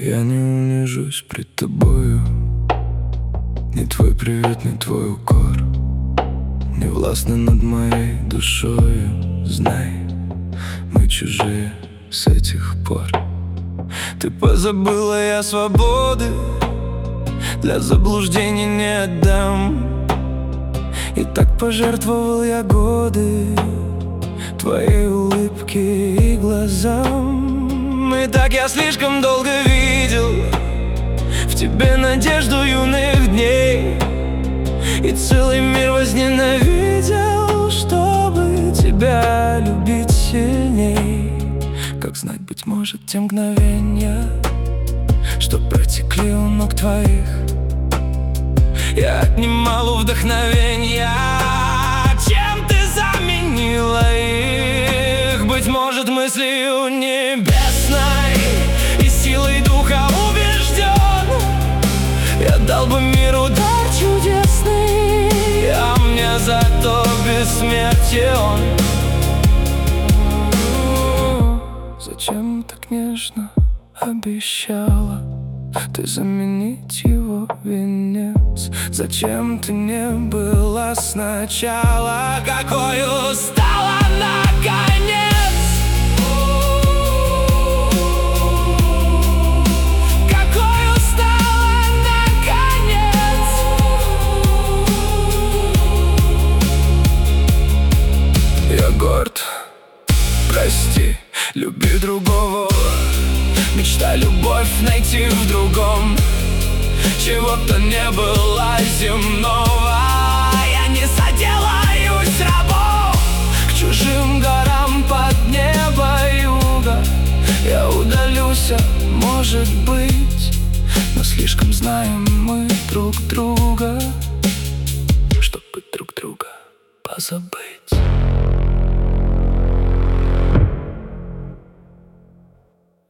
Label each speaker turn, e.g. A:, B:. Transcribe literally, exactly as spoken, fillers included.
A: Я не унижусь пред тобою. Ни твой привет, ни твой укор не властны над моей душою. Знай, мы чужие с этих пор. Ты позабыла, я свободы для заблуждений не отдам. И так пожертвовал я годы твоей улыбки и глазам. И так я слишком долго видел в тебе надежду юных дней, и целый мир возненавидел, чтобы тебя любить сильней. Как знать, быть может, те мгновенья, что протекли у ног твоих, я отнимал у вдохновенья. Чем ты заменила их? Быть может, мыслью небесной и силой духа убежден, я дал бы миру дар чудесный, а мне зато бессмертие он. Зачем так нежно обещала ты заменить его венец? Зачем ты не была сначала, какой стала наконец? Какой стала наконец? Я горд, прости, люби другого. Мечта любовь найти в другом, чего-то не было земного. Я не соделаюсь рабом к чужим горам под небо юга. Я удалюсь, может быть, но слишком знаем мы друг друга, чтобы друг друга позабыть.